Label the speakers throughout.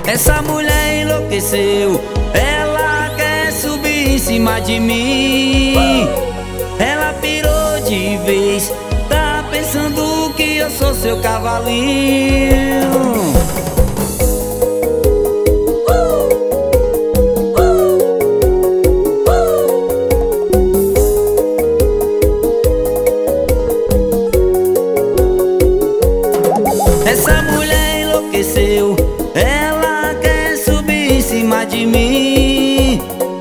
Speaker 1: Essa mulher enlouqueceu, ela quer subir em cima de mim. Ela pirou de vez, tá pensando que eu sou seu cavalinho. Essa mulher enlouqueceu, ela quer subir em cima de mim.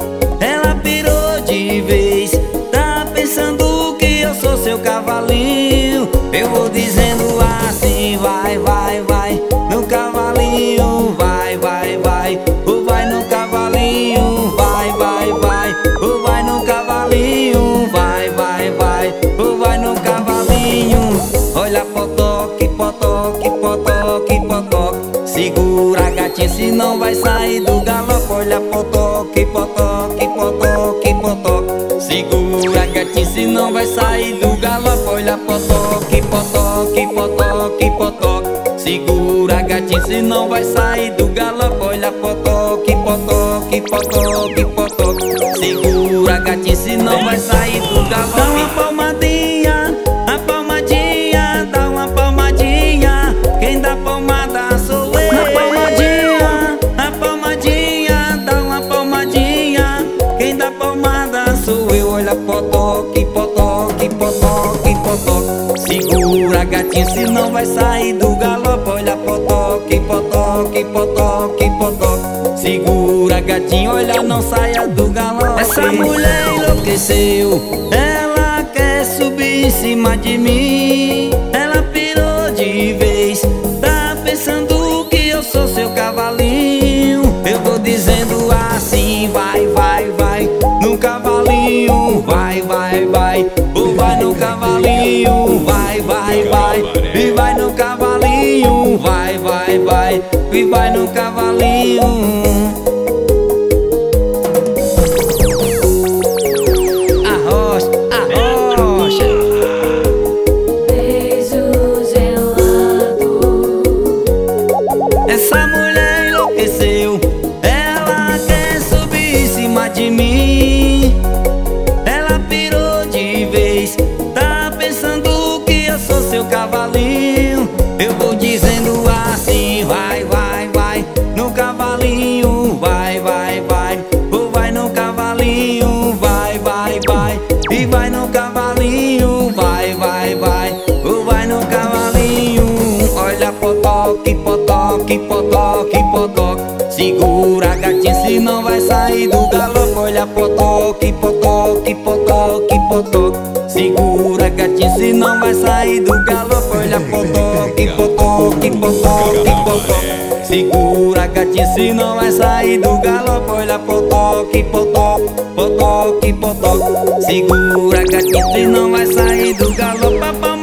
Speaker 1: Ela pirou de vez, tá pensando que eu sou seu cavalinho. Eu vou dizendo assim, vai, vai, vai, no cavalinho, vai, vai, vai. Ou vai no cavalinho, vai, vai, vai. Ou vai no cavalinho, vai, vai, vai. Ou vai no cavalinho. Olha potoque, potoque, potoque, potoque. Segura gatinha, senão vai sair do galope. Olha potoque, potoque, potoque, potoque. Segura gatinha, senão vai sair do galope. Olha potoque, potoque, potoque, potoque. Segura gatinha, senão vai sair do galope. Olha potoque, potoque, potoque, potoque. Segura gatinha, senão vai sair do galope. Dá uma palmadinha, a palmadinha, dá uma palmadinha. Quem dá palmada sou eu. Na palmadinha, a palmadinha, dá uma palmadinha. Quem dá palmada sou eu. Olha potoque, potoque, potoque, potoque. Segura gatinha, senão vai sair do galope. Olha potoque, potoque, potoque, potoque. Segura gatinho, olha, não saia do galope. Essa mulher enlouqueceu, ela quer subir em cima de mim. Ela pirou de vez, tá pensando que eu sou seu cavalinho. Eu vou dizendo assim, vai, vai, vai, no cavalinho, vai, vai, vai. Ou vai no cavalinho, vai, vai, vai. E vai no cavalinho, vai, vai, vai. E vai no cavalinho. Essa mulher enlouqueceu, ela quer subir em cima de mim. Ela pirou de vez, tá pensando que eu sou seu cavalinho. Eu vou dizendo assim, vai, vai, vai, no cavalinho, vai, vai, vai. Ou vai no cavalinho, vai, vai, vai. E vai no cavalinho, vai, vai, vai. Ou vai no cavalinho. Olha potoque, potoque, potoque, potoque. Segura gatinha, senão vai sair do galope. Olha potoque, potoque, potoque, potoque. Segura gatinha, senão vai sair do galope. Olha potoque, potoque, potoque, potoque. Segura gatinha, senão vai sair do galope. Olha potoque, potoque, potoque, potoque. Segura gatinha, senão vai sair do galope.